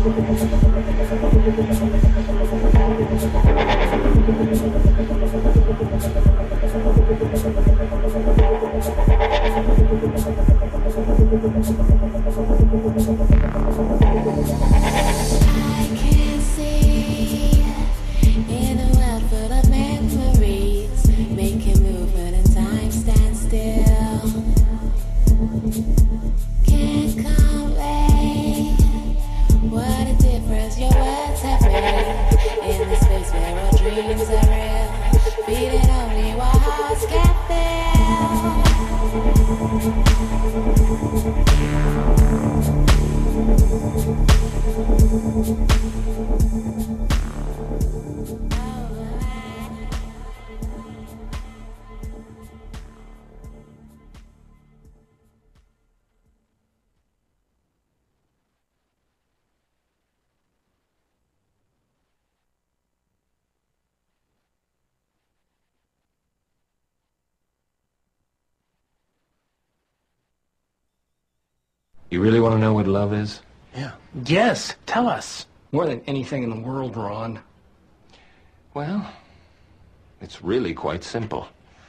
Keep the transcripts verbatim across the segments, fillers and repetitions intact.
You really want to know what love is? Yeah. Yes, tell us. More than anything in the world, Ron. Well, it's really quite simple.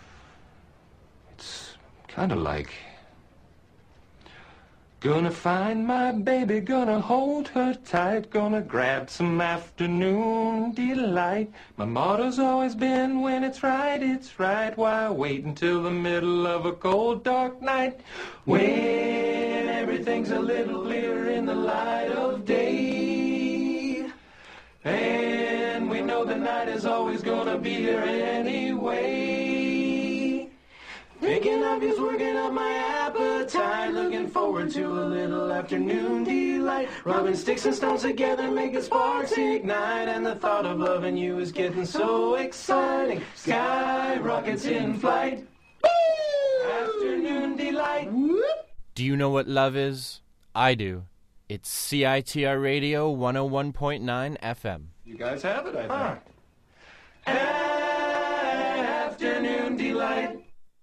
It's kind of like... Gonna find my baby, gonna hold her tight, gonna grab some afternoon delight. My motto's always been, when it's right, it's right. Why wait until the middle of a cold, dark night? When everything's a little clearer in the light of day. And we know the night is always gonna be here anyway. Thinking of you's working up my appetite. Looking forward to a little afternoon delight. Rubbing sticks and stones together, making sparks ignite. And the thought of loving you is getting so exciting. Sky rockets in flight. Afternoon delight. Do you know what love is? I do. It's C I T R Radio one oh one point nine F M. You guys have it, I think. Huh. Afternoon delight.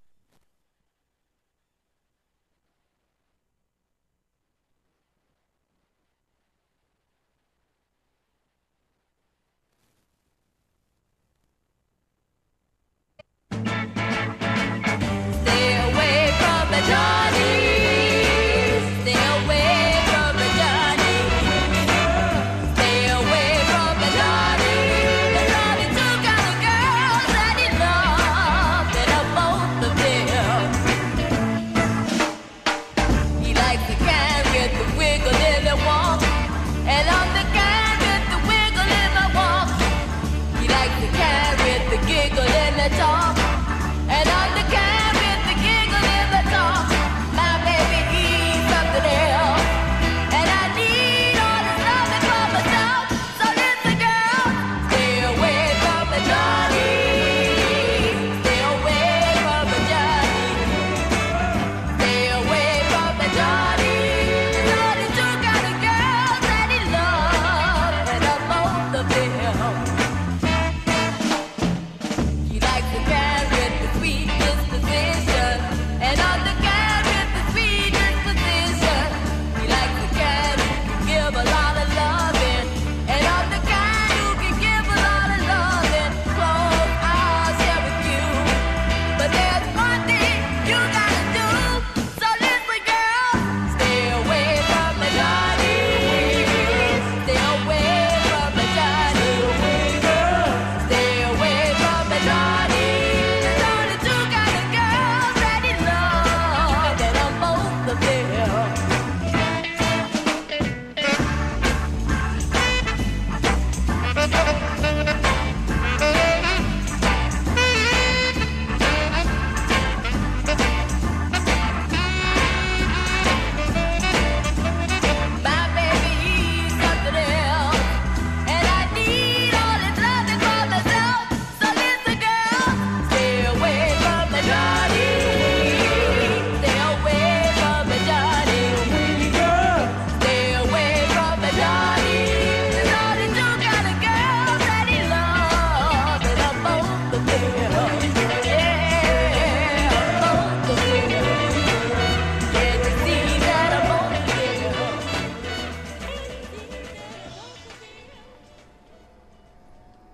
Stay away from the Johnnies. Stay away from the Johnnies. Stay away from the Johnnies. The Johnny took out a girl.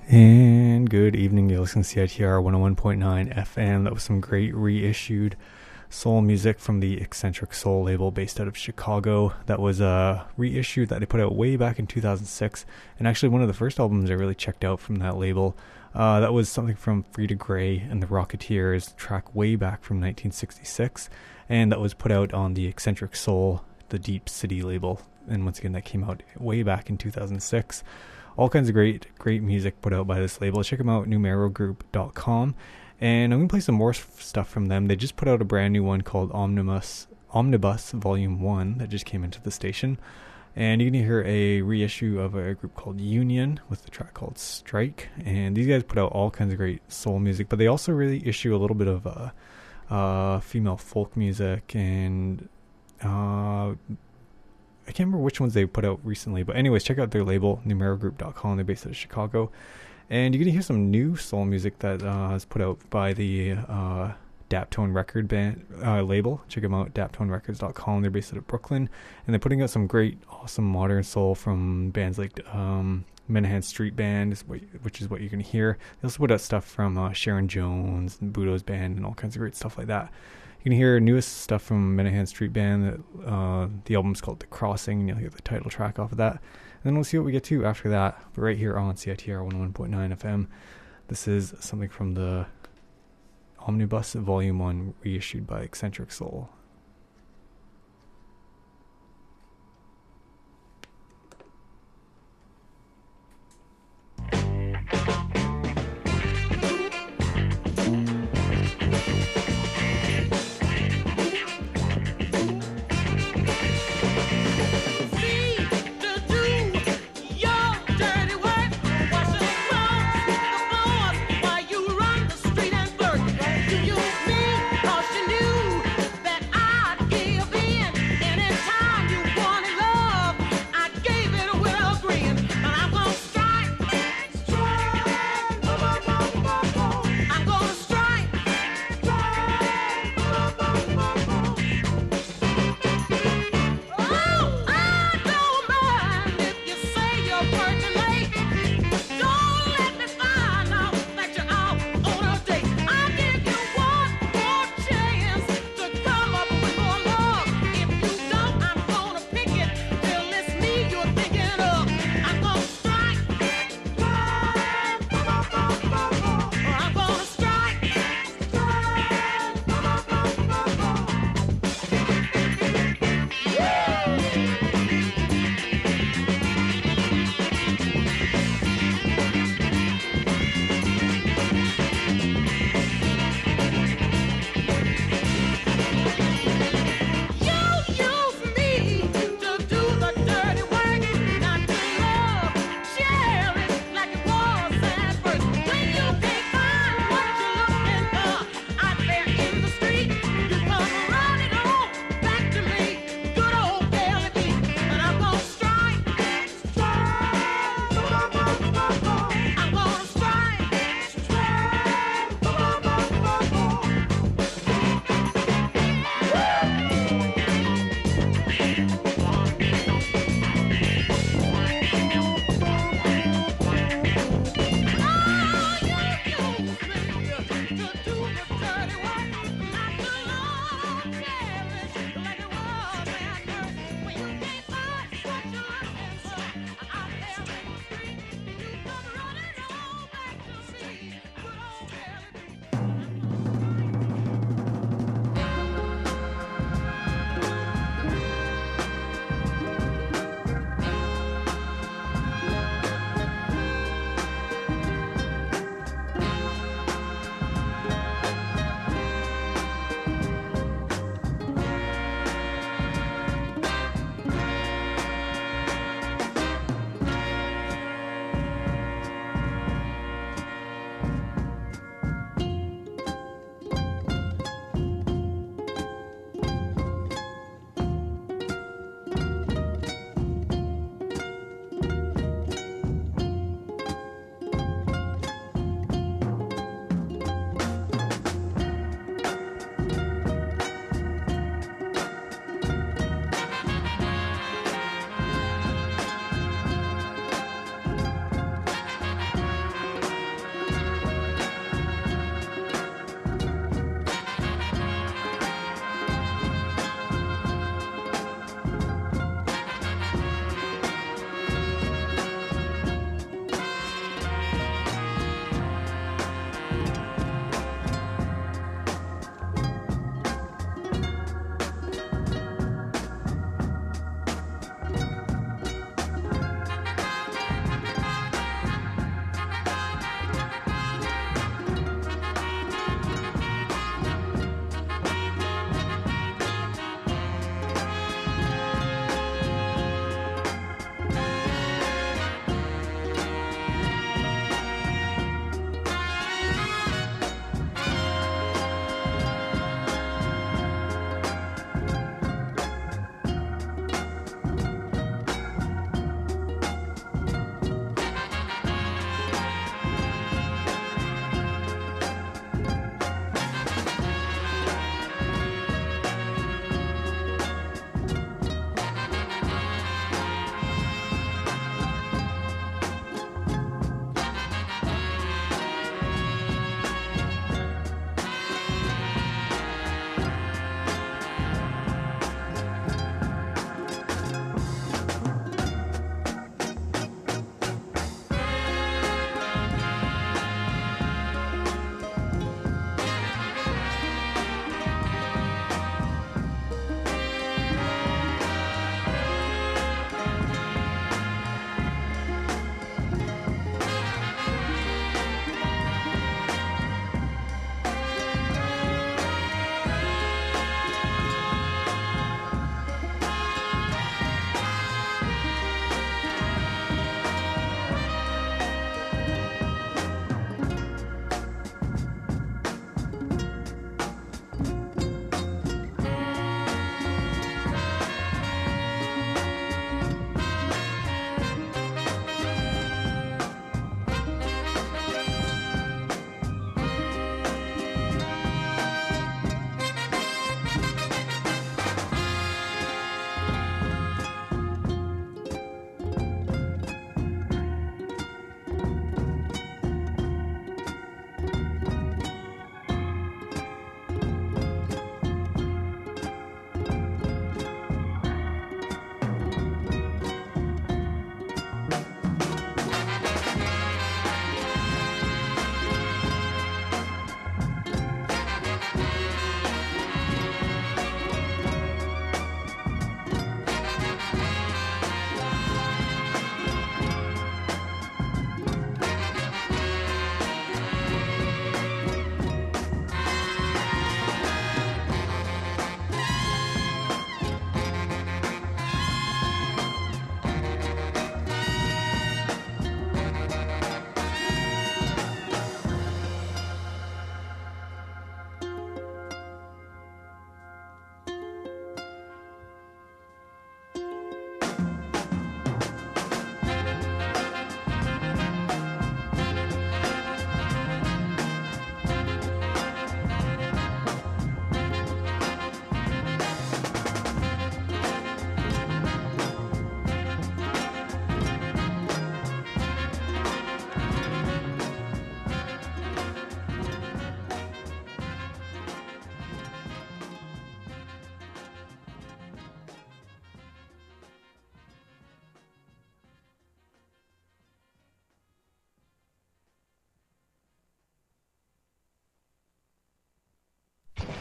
And good evening, you're listening to C I T R one oh one point nine F M. That was some great reissued soul music from the Eccentric Soul label based out of Chicago. That was a reissue that they put out way back in two thousand six, and actually one of the first albums I really checked out from that label. Uh, that was something from Frida Gray and the Rocketeers, track way back from nineteen sixty-six, and that was put out on the Eccentric Soul, the Deep City label. And once again, that came out way back in two thousand six. All kinds of great, great music put out by this label. Check them out, numero group dot com. And I'm going to play some more stuff from them. They just put out a brand new one called Omnibus, Omnibus Volume one that just came into the station. And you can hear a reissue of a group called Union with the track called Strike. And these guys put out all kinds of great soul music, but they also really issue a little bit of uh, uh, female folk music and... Uh, I can't remember which ones they put out recently, but anyways, check out their label, numero group dot com. They're based out of Chicago. And you're going to hear some new soul music that uh, is put out by the uh, Daptone Record band uh, label. Check them out, daptone records dot com. They're based out of Brooklyn. And they're putting out some great, awesome modern soul from bands like um, Menahan Street Band, which is what you're going to hear. They also put out stuff from uh, Sharon Jones and Budo's band and all kinds of great stuff like that. You can hear newest stuff from Menahan Street Band. That, uh, the album's called The Crossing, and you'll hear the title track off of that. And then we'll see what we get to after that. But right here on C I T R one oh one point nine F M, this is something from the Omnibus Volume one, reissued by Eccentric Soul. That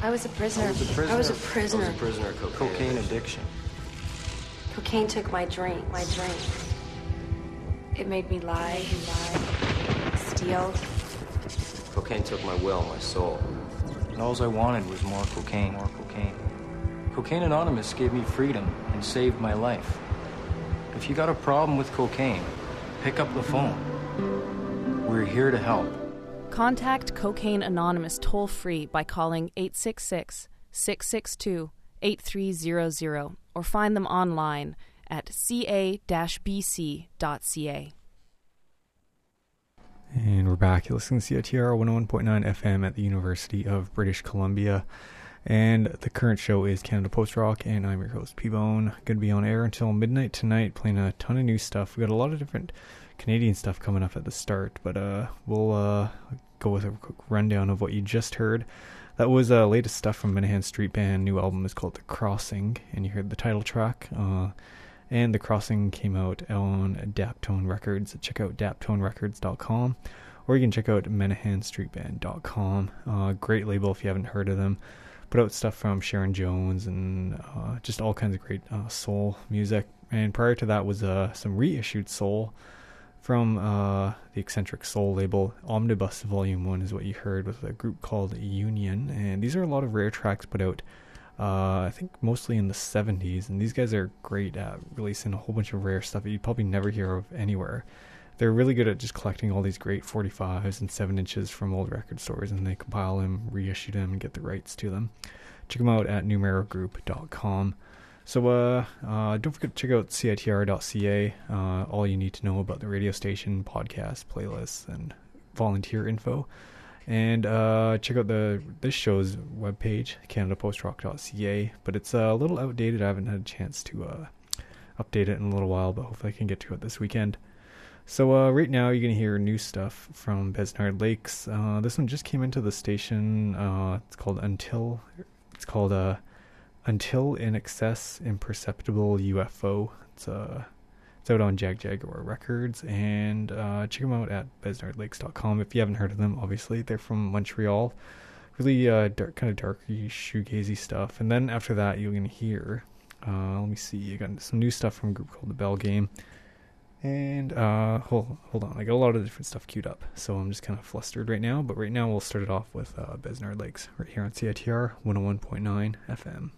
I was a prisoner. I was a prisoner. I was a prisoner. I was a prisoner of cocaine, cocaine addiction. Cocaine took my drink. My drink. It made me lie. lie, steal. Cocaine took my will, my soul. And all I wanted was more cocaine. More cocaine. Cocaine Anonymous gave me freedom and saved my life. If you got a problem with cocaine, pick up the phone. We're here to help. Contact Cocaine Anonymous toll-free by calling eight six six, six six two, eight three zero zero or find them online at c a dash b c dot c a. And we're back. You're listening to C I T R one oh one point nine F M at the University of British Columbia. And the current show is Canada Post Rock, and I'm your host, P-Bone. Going to be on air until midnight tonight, playing a ton of new stuff. We got a lot of different Canadian stuff coming up at the start, but uh, we'll uh, go with a quick rundown of what you just heard. That was uh, latest stuff from Minahan Street Band. New album is called The Crossing, and you heard the title track. Uh, and The Crossing came out on Daptone Records. Check out daptone records dot com, or you can check out minahan street band dot com. Uh, great label if you haven't heard of them. Put out stuff from Sharon Jones and uh, just all kinds of great uh, soul music. And prior to that was uh, some reissued soul from uh, the Eccentric Soul label. Omnibus Volume one is what you heard, with a group called Union. And these are a lot of rare tracks put out, uh, I think mostly in the seventies. And these guys are great at releasing a whole bunch of rare stuff that you'd probably never hear of anywhere. They're really good at just collecting all these great forty-fives and seven inches from old record stores, and they compile them, reissue them, and get the rights to them. Check them out at numero group dot com. So uh, uh, don't forget to check out c i t r dot c a. Uh, all you need to know about the radio station, podcast, playlists, and volunteer info. And uh, check out the this show's webpage, canada post rock dot c a. But it's uh, a little outdated. I haven't had a chance to uh, update it in a little while, but hopefully I can get to it this weekend. So uh, right now you're going to hear new stuff from Besnard Lakes. Uh, this one just came into the station. Uh, it's called Until. It's called uh, Until in Excess Imperceptible U F O. It's uh, it's out on Jag Jaguar Records, and uh, check them out at besnard lakes dot com if you haven't heard of them. Obviously, they're from Montreal. Really uh, dark, kind of darky, shoegazy stuff. And then after that, you're going to hear. Uh, let me see. You got some new stuff from a group called The Bell Game. And uh, hold hold on, I got a lot of different stuff queued up, so I'm just kind of flustered right now. But right now we'll start it off with uh, Besnard Lakes right here on C I T R one oh one point nine F M.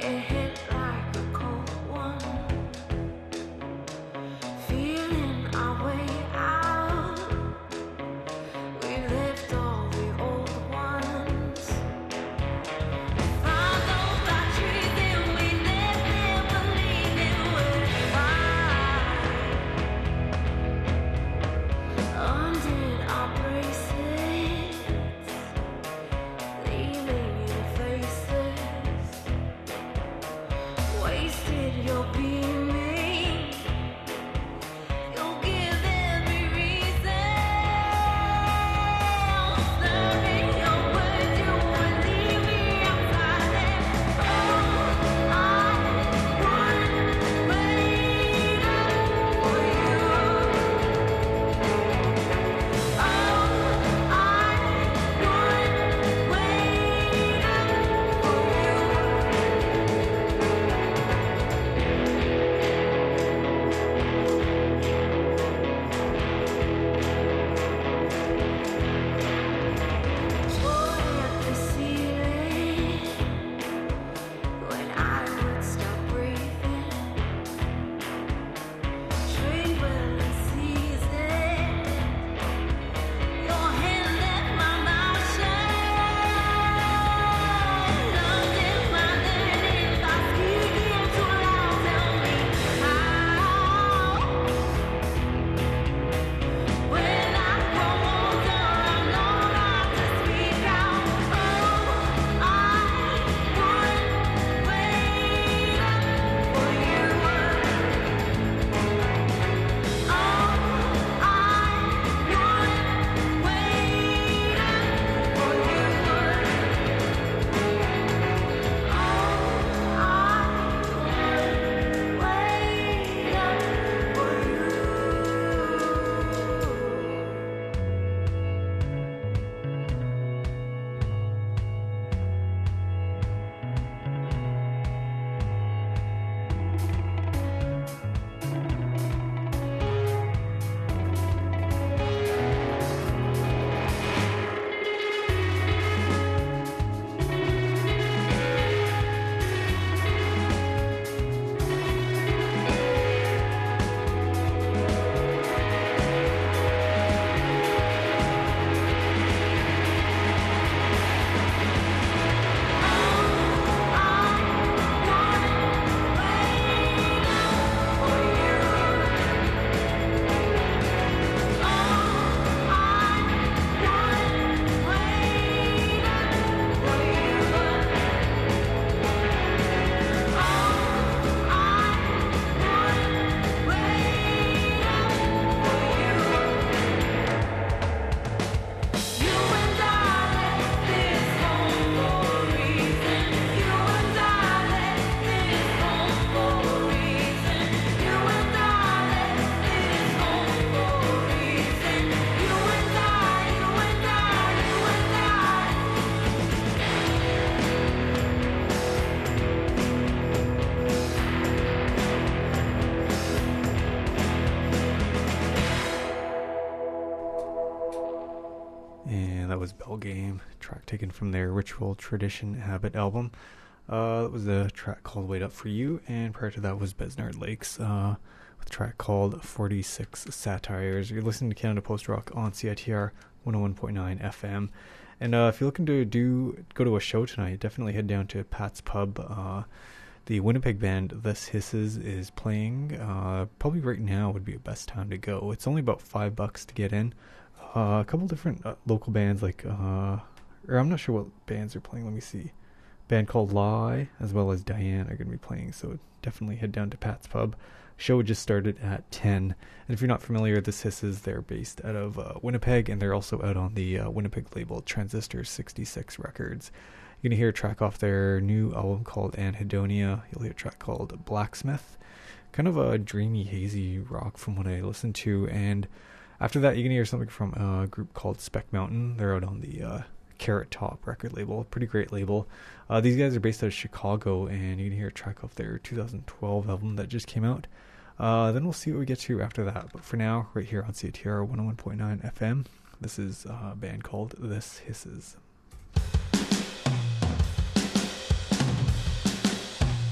was Bell Game, track taken from their Ritual Tradition Habit album. Uh, that was a track called Wait Up For You, and prior to that was Besnard Lakes uh, with a track called forty-six Satires. You're listening to Canada Post Rock on C I T R one oh one point nine F M. And uh, if you're looking to do go to a show tonight, definitely head down to Pat's Pub. Uh, the Winnipeg band This Hisses is playing. Uh, probably right now would be the best time to go. It's only about five bucks to get in. Uh, a couple different uh, local bands, like, uh, or I'm not sure what bands are playing. Let me see. Band called Lie, as well as Diane, are going to be playing. So definitely head down to Pat's Pub. Show just started at ten. And if you're not familiar, This Hisses, they're based out of uh, Winnipeg, and they're also out on the uh, Winnipeg label Transistor sixty-six Records. You're going to hear a track off their new album called Anhedonia. You'll hear a track called Blacksmith. Kind of a dreamy, hazy rock from what I listened to. And after that, you're going to hear something from a group called Spec Mountain. They're out on the uh, Carrot Top record label. Pretty great label. Uh, these guys are based out of Chicago, and you're going to hear a track off their two thousand twelve album that just came out. Uh, then we'll see what we get to after that. But for now, right here on C I T R one oh one point nine F M, this is a band called This Hisses.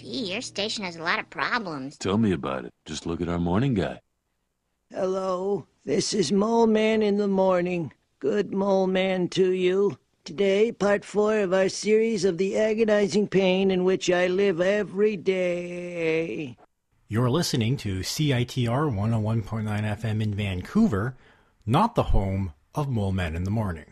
Gee, your station has a lot of problems. Tell me about it. Just look at our morning guy. Hello, this is Mole Man in the morning. Good Mole Man to you. Today, part four of our series of the agonizing pain in which I live every day. You're listening to C I T R one oh one point nine F M in Vancouver, not the home of Mole Man in the Morning.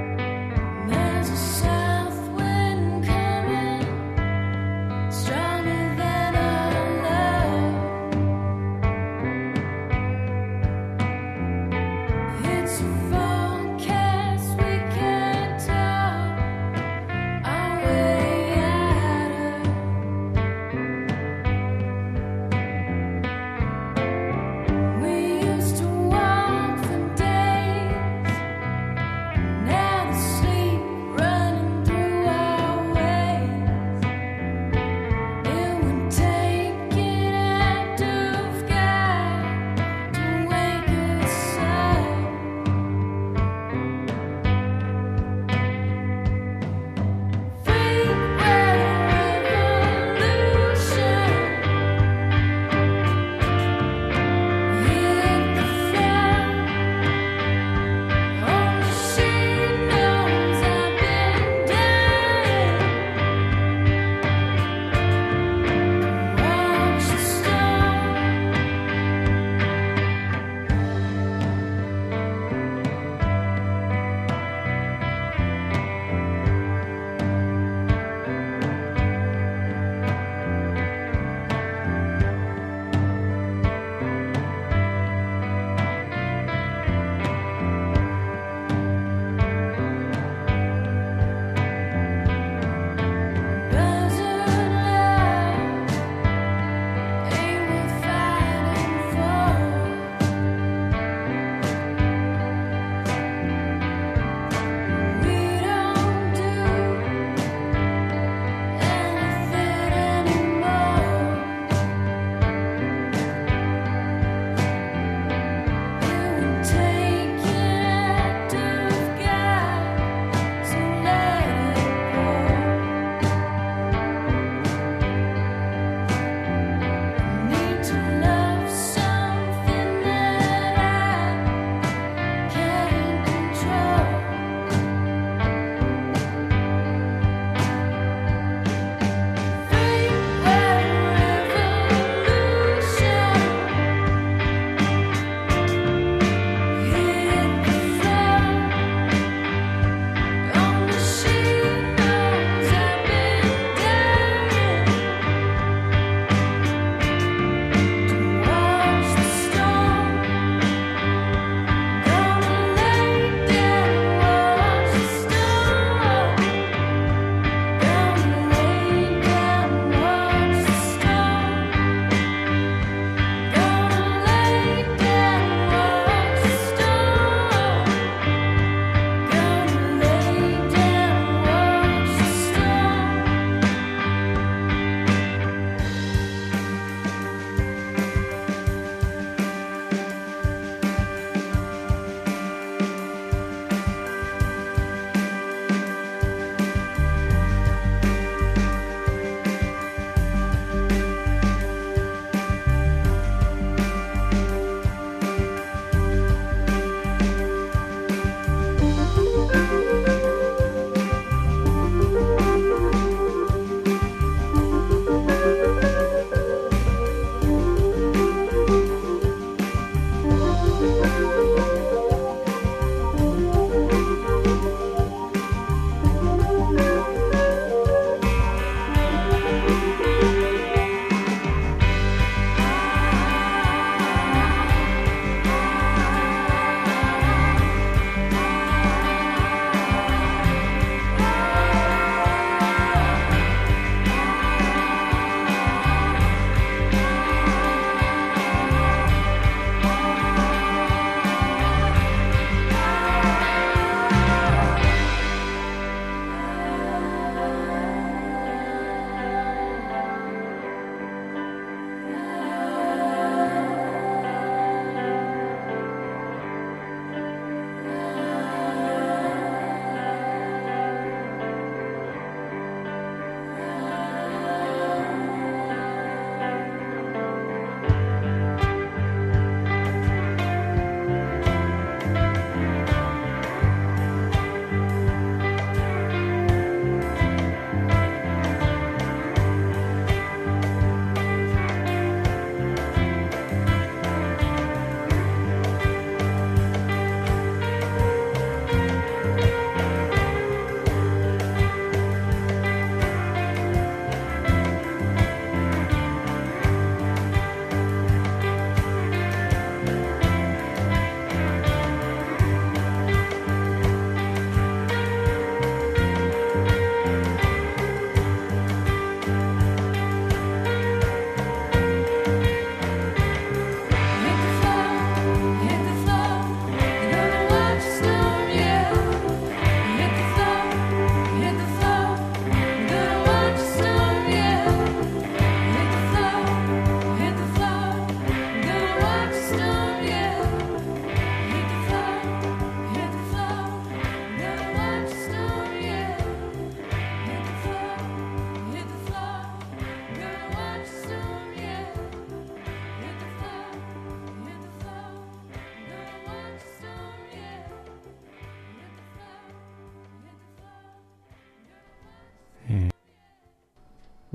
There's a south wind coming, strong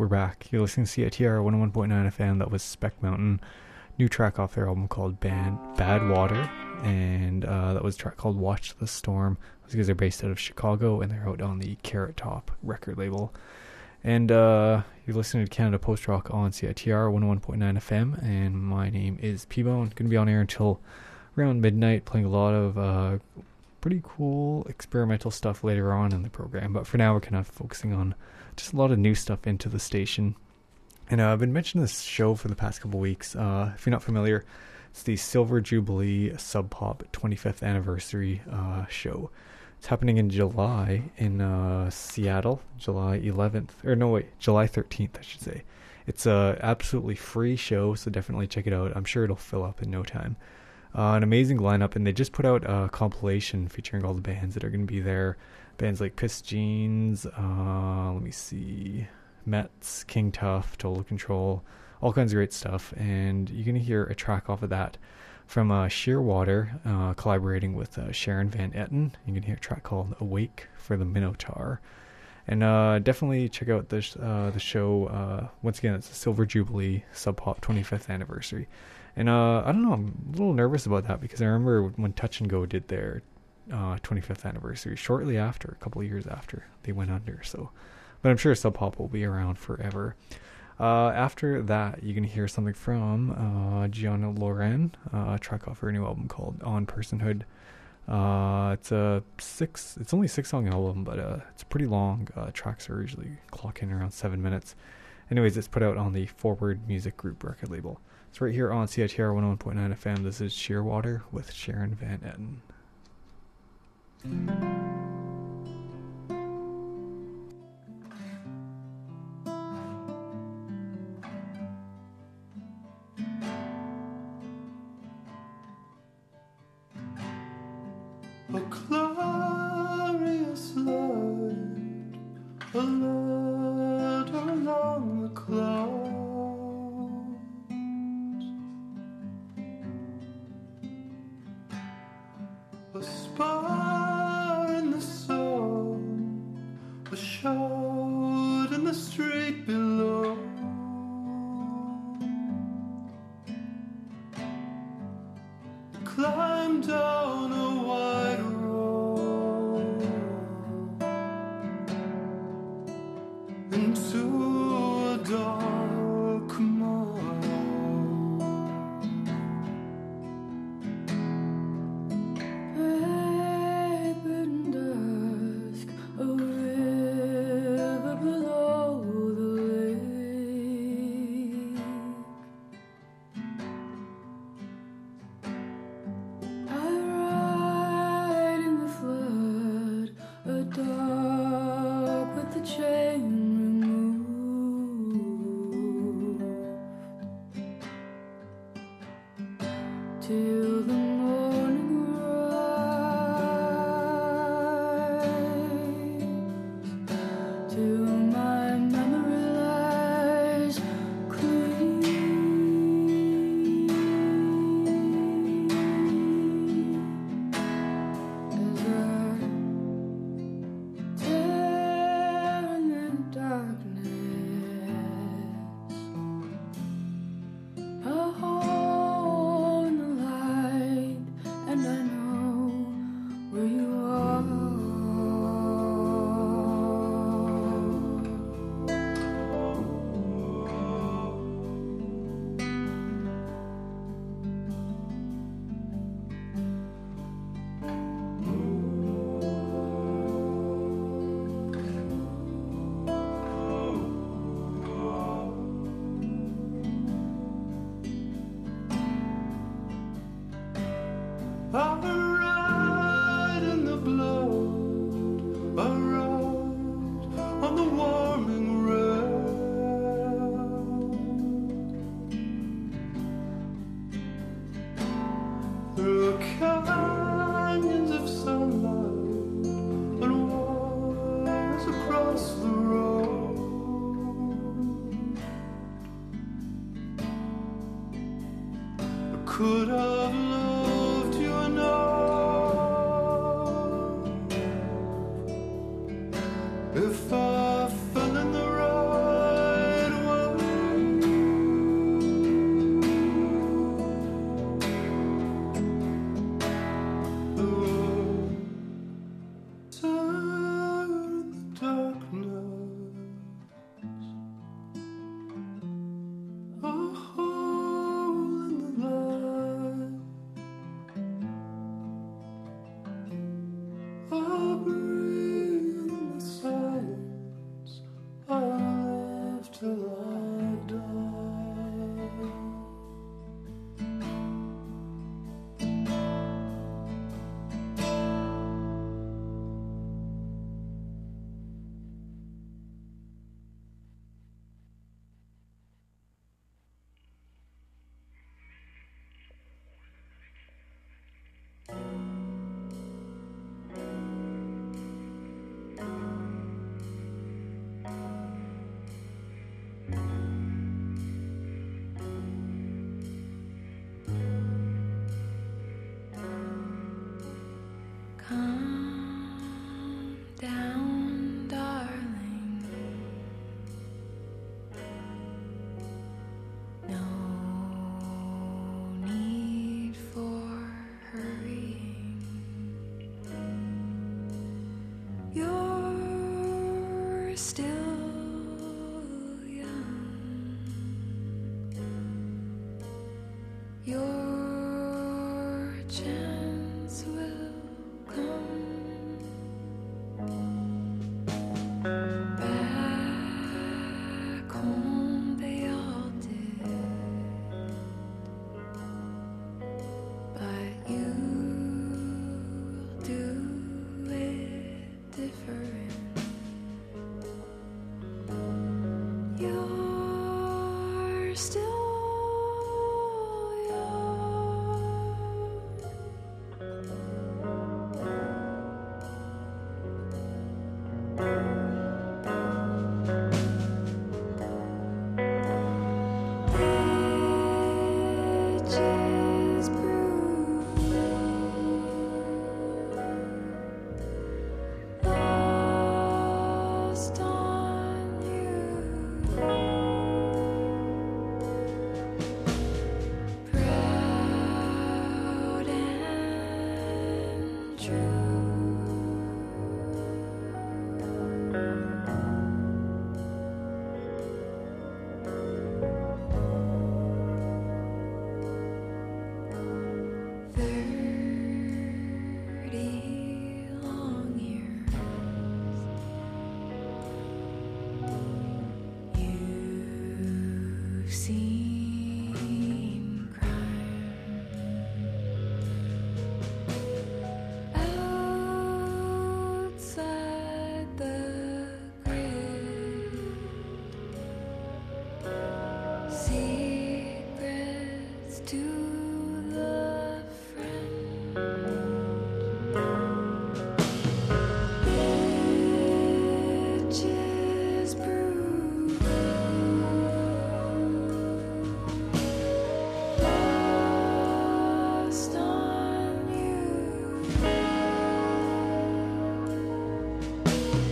we're back. You're listening to C I T R one oh one point nine F M. That was Spec Mountain. New track off their album called Bad, Bad Water. And uh, that was a track called Watch the Storm. Those guys are based out of Chicago, and they're out on the Carrot Top record label. And uh, you're listening to Canada Post Rock on C I T R one oh one point nine F M. And my name is P-Bone. Going to be on air until around midnight, playing a lot of uh, pretty cool experimental stuff later on in the program. But for now, we're kind of focusing on just a lot of new stuff into the station. And uh, I've been mentioning this show for the past couple weeks. Uh, if you're not familiar, it's the Silver Jubilee Sub Pop twenty-fifth anniversary uh, show. It's happening in July in uh, Seattle, July eleventh, or no wait, July thirteenth, I should say. It's a absolutely free show, so definitely check it out. I'm sure it'll fill up in no time. Uh, an amazing lineup, and they just put out a compilation featuring all the bands that are going to be there. Bands like Piss Jeans, uh, let me see, Mets, King Tuff, Total Control, all kinds of great stuff. And you're going to hear a track off of that from uh, Shearwater, uh, collaborating with uh, Sharon Van Etten. You can hear a track called Awake for the Minotaur. And uh, definitely check out this, uh, the show. Uh, once again, it's the Silver Jubilee Sub Pop twenty-fifth anniversary. And uh, I don't know, I'm a little nervous about that because I remember when Touch and Go did their uh, twenty-fifth anniversary, shortly after, a couple of years after they went under. So, but I'm sure Sub Pop will be around forever. Uh, after that, you can hear something from uh, Gianna Loren, uh, a track off her new album called On Personhood. Uh, it's a six, it's only a six song album, but uh, it's pretty long. Uh, tracks are usually clocking around seven minutes. Anyways, it's put out on the Forward Music Group record label. It's right here on C I T R one oh one point nine F M. This is Shearwater with Sharon Van Etten. A glorious light, alert along the clouds. A spar in the sun, a shout in the street below. Climb down a wide road into a dark mine. Raven dusk, a river below the lake. I Calm down, darling. No need for hurrying. You're still young. Your chance will come. Back home they all did, but you'll do it different. You're still bridges bruised, lost on you, proud and true. Thirty long years you've seen crime outside the grid, secrets to the friend. Bridges bruised, lost on you,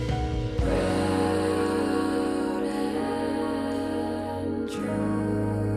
proud and true.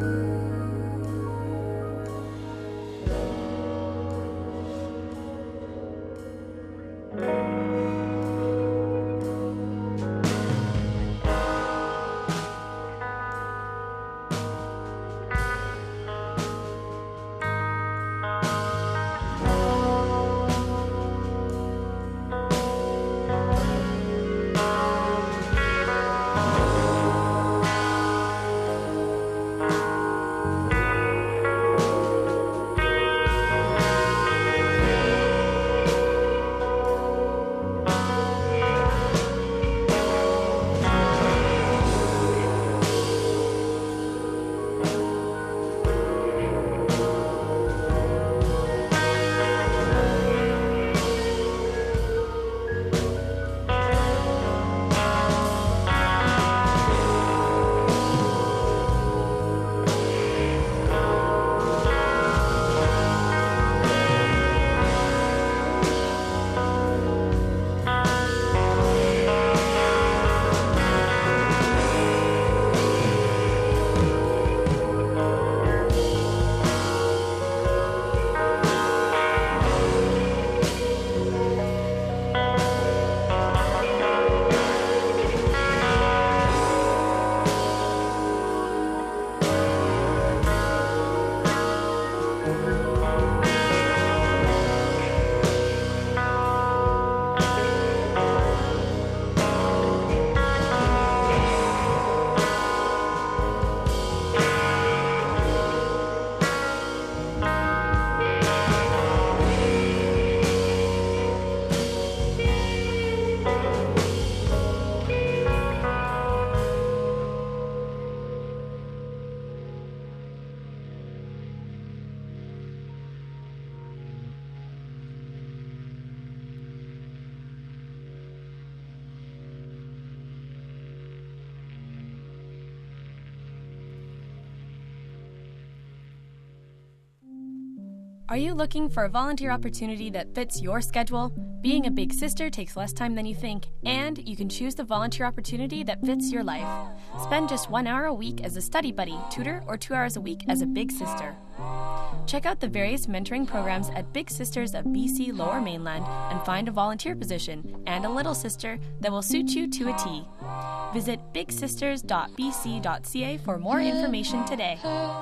Are you looking for a volunteer opportunity that fits your schedule? Being a big sister takes less time than you think, and you can choose the volunteer opportunity that fits your life. Spend just one hour a week as a study buddy, tutor, or two hours a week as a big sister. Check out the various mentoring programs at Big Sisters of B C Lower Mainland and find a volunteer position and a little sister that will suit you to a T. Visit big sisters dot b c dot c a for more information today.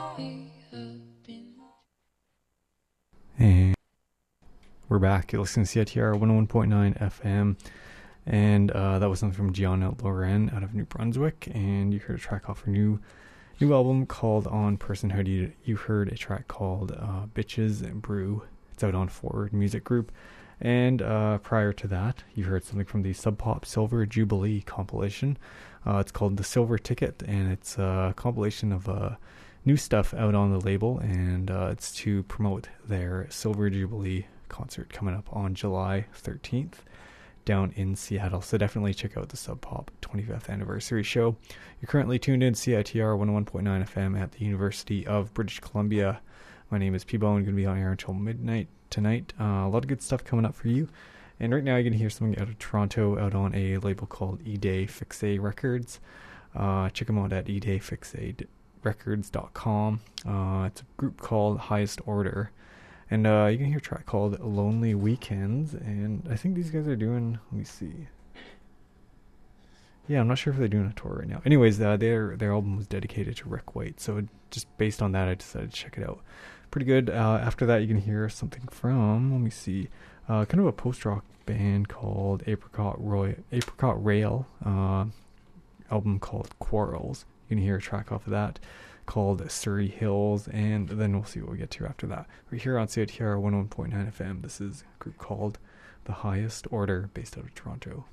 And we're back. You're listening to C I T R one oh one point nine F M. And uh, that was something from Gianna Loren out of New Brunswick. And you heard a track off her new new album called On Personhood. You, you heard a track called uh, Bitches and Brew. It's out on Forward Music Group. And uh, prior to that, you heard something from the Sub Pop Silver Jubilee compilation. Uh, it's called The Silver Ticket, and it's a compilation of uh, new stuff out on the label, and uh, it's to promote their Silver Jubilee concert coming up on July thirteenth down in Seattle. So definitely check out the Sub Pop twenty-fifth anniversary show. You're currently tuned in C I T R one oh one point nine F M at the University of British Columbia. My name is P-Bone. I'm going to be on air until midnight tonight. Uh, a lot of good stuff coming up for you. And right now you're going to hear something out of Toronto out on a label called E-Day Fixé Records. Uh, check them out at e day fixé records dot com. Uh, it's a group called Highest Order. And uh, you can hear a track called Lonely Weekends. And I think these guys are doing, let me see. Yeah, I'm not sure if they're doing a tour right now. Anyways, uh, their their album was dedicated to Rick White. So just based on that, I decided to check it out. Pretty good. Uh, after that, you can hear something from, let me see, uh, kind of a post-rock band called Apricot Roy, Apricot Rail. Uh, album called Quarrels. You can hear a track off of that called Surrey Hills, and then we'll see what we get to after that. We're here on C I T R one oh one point nine F M. This is a group called The Highest Order, based out of Toronto.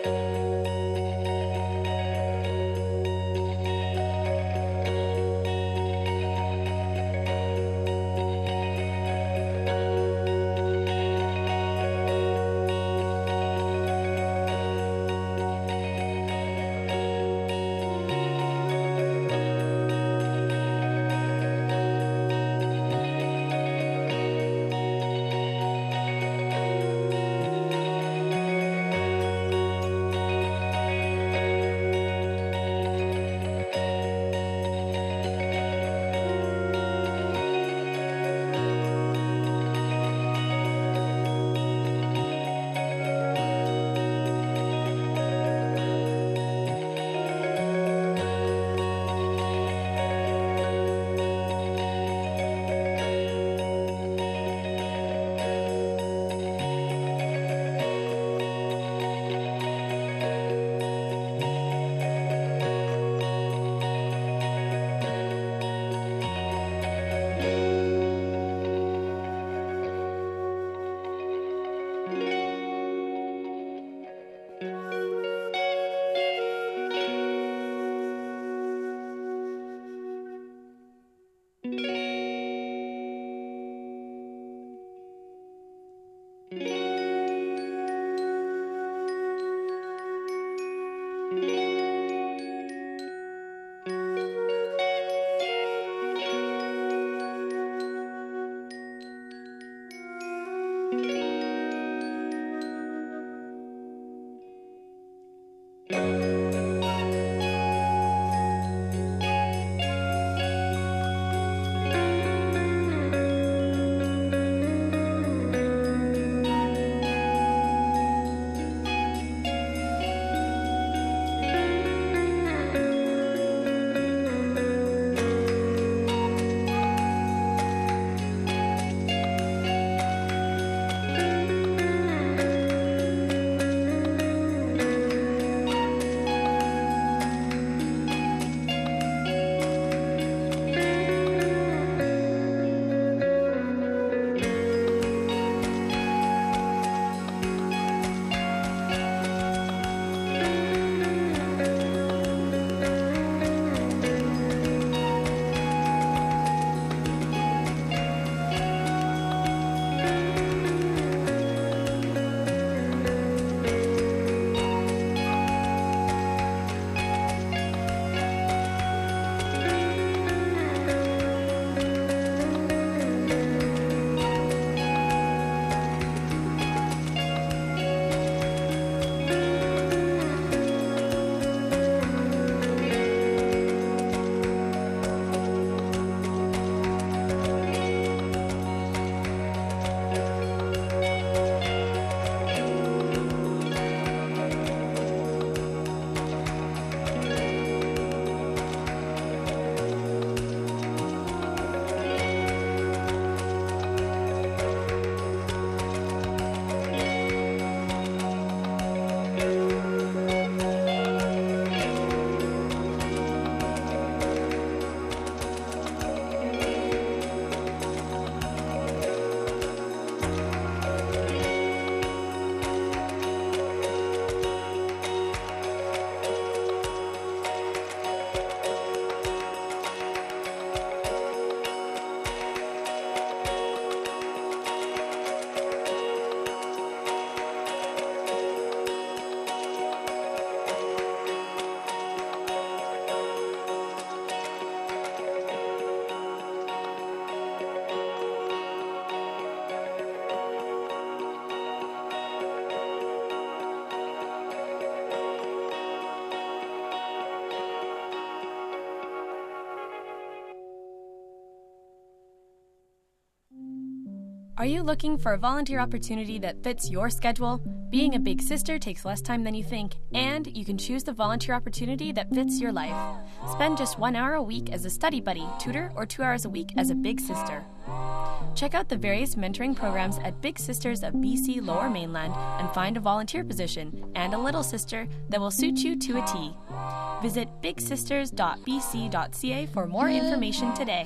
Are you looking for a volunteer opportunity that fits your schedule? Being a big sister takes less time than you think, and you can choose the volunteer opportunity that fits your life. Spend just one hour a week as a study buddy, tutor, or two hours a week as a big sister. Check out the various mentoring programs at Big Sisters of B C Lower Mainland and find a volunteer position and a little sister that will suit you to a T. Visit big sisters dot b c dot c a for more information today.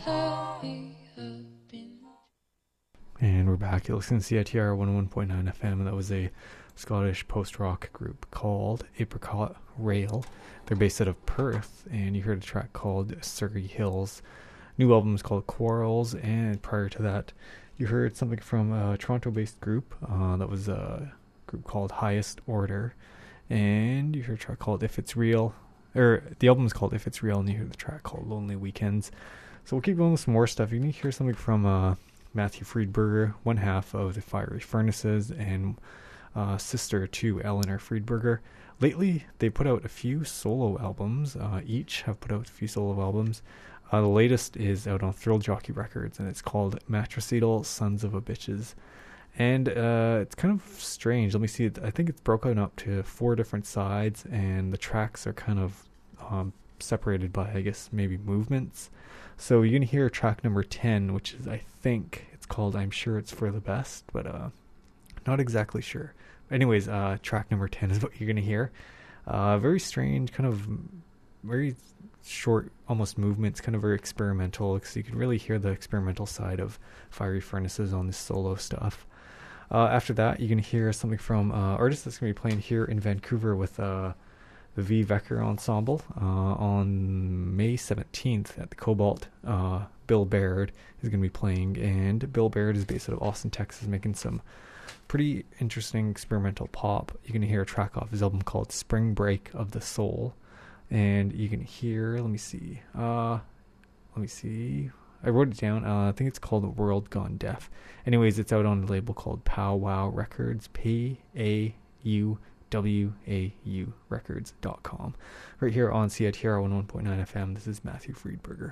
And we're back. You're listening to C I T R one oh one point nine F M, and that was a Scottish post-rock group called Apricot Rail. They're based out of Perth, and you heard a track called Surrey Hills. New album is called Quarrels, and prior to that, you heard something from a Toronto-based group uh, that was a group called Highest Order, and you heard a track called If It's Real, or the album is called If It's Real, and you heard the track called Lonely Weekends. So we'll keep going with some more stuff. You can hear something from uh, Matthew Friedberger, one half of the Fiery Furnaces, and uh, sister to Eleanor Friedberger. Lately, they put out a few solo albums. Uh, each have put out a few solo albums. Uh, the latest is out on Thrill Jockey Records, and it's called Matricidal Sons of a Bitches. And uh, it's kind of strange. Let me see. I think it's broken up to four different sides, and the tracks are kind of um, separated by, I guess, maybe movements. So you're going to hear track number ten, which is, I think, it's called I'm Sure It's For the Best, but uh, not exactly sure. Anyways, uh, track number ten is what you're going to hear. Uh, very strange, kind of very short, almost movements, kind of very experimental, because you can really hear the experimental side of Fiery Furnaces on this solo stuff. Uh, after that, you're going to hear something from uh, artist that's going to be playing here in Vancouver with uh, the V. Vecker Ensemble uh, on May seventeenth at the Cobalt. Uh, Bill Baird is going to be playing, and Bill Baird is based out of Austin, Texas, making some pretty interesting experimental pop. You're going to hear a track off his album called Spring Break of the Soul. And you can hear, let me see, uh, let me see, I wrote it down, uh, I think it's called World Gone Deaf. Anyways, it's out on a label called Pow Wow Records, P A U W A U records dot com. Right here on C I T R one oh one point nine F M, this is Matthew Friedberger.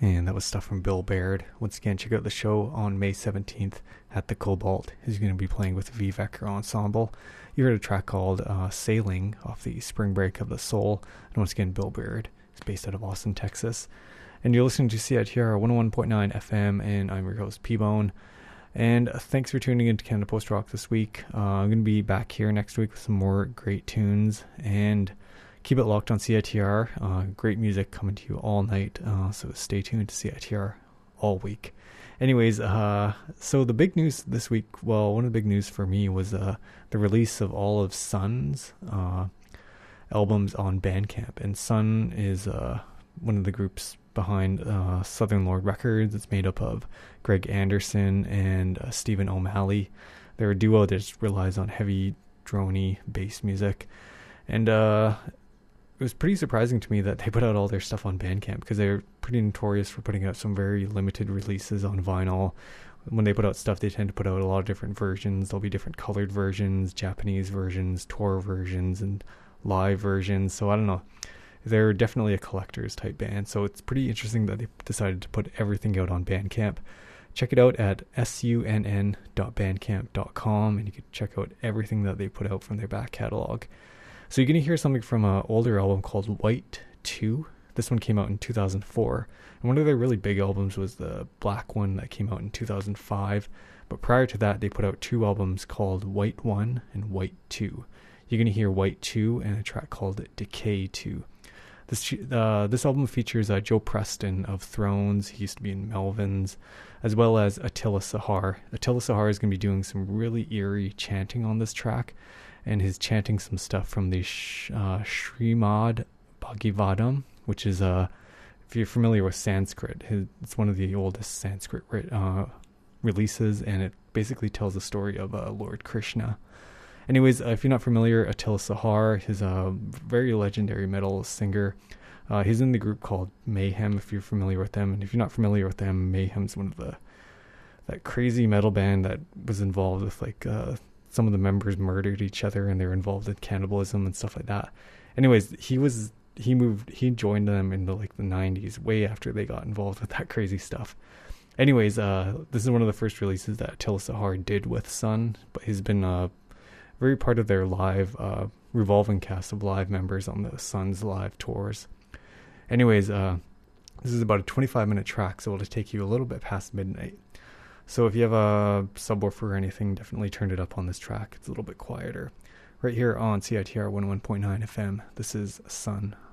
and that was stuff from Bill Baird. Once again, check out the show on May seventeenth at the Cobalt. He's going to be playing with the Vivek Ensemble. You heard a track called uh, Sailing off the Spring Break of the Soul. And once again, Bill Baird is based out of Austin, Texas. And you're listening to C I T R one oh one point nine F M, and I'm your host, P-Bone. And thanks for tuning in to Canada Post Rock this week. Uh, I'm going to be back here next week with some more great tunes. And keep it locked on C I T R. Uh, great music coming to you all night. Uh, so stay tuned to C I T R all week. Anyways, uh, so the big news this week, well, one of the big news for me was uh, the release of all of Sun's uh, albums on Bandcamp. And Sun is uh, one of the groups behind uh, Southern Lord Records. It's made up of Greg Anderson and uh, Stephen O'Malley. They're a duo that just relies on heavy, droney bass music. And uh, it was pretty surprising to me that they put out all their stuff on Bandcamp, because they're pretty notorious for putting out some very limited releases on vinyl. When they put out stuff, they tend to put out a lot of different versions. There'll be different colored versions, Japanese versions, tour versions, and live versions. So I don't know. They're definitely a collector's type band. So it's pretty interesting that they decided to put everything out on Bandcamp. Check it out at sunn dot bandcamp dot com, and you can check out everything that they put out from their back catalog. So you're going to hear something from an older album called White two. This one came out in two thousand four. And one of their really big albums was the Black one that came out in two thousand five. But prior to that, they put out two albums called White one and White two. You're going to hear White two and a track called Decay two. This uh, this album features uh, Joe Preston of Thrones. He used to be in Melvins, as well as Attila Sahar. Attila Sahar is going to be doing some really eerie chanting on this track, and he's chanting some stuff from the Sh- uh, Srimad Bhagavatam, which is, uh, if you're familiar with Sanskrit, his, it's one of the oldest Sanskrit uh, releases, and it basically tells the story of uh, Lord Krishna. Anyways, uh, if you're not familiar, Attila Sahar is a very legendary metal singer. Uh, he's in the group called Mayhem, if you're familiar with them. And if you're not familiar with them, Mayhem's one of the that crazy metal band that was involved with, like, uh, some of the members murdered each other, and they were involved in cannibalism and stuff like that. Anyways, he was he moved he joined them in the like the nineties, way after they got involved with that crazy stuff. Anyways, uh, this is one of the first releases that Attila Sahar did with Sun, but he's been uh, very part of their live uh, revolving cast of live members on the Sun's live tours. Anyways, uh, this is about a twenty-five minute track, so it'll take you a little bit past midnight. So if you have a subwoofer or anything, definitely turn it up on this track. It's a little bit quieter. Right here on C I T R one oh one point nine F M, this is Sun.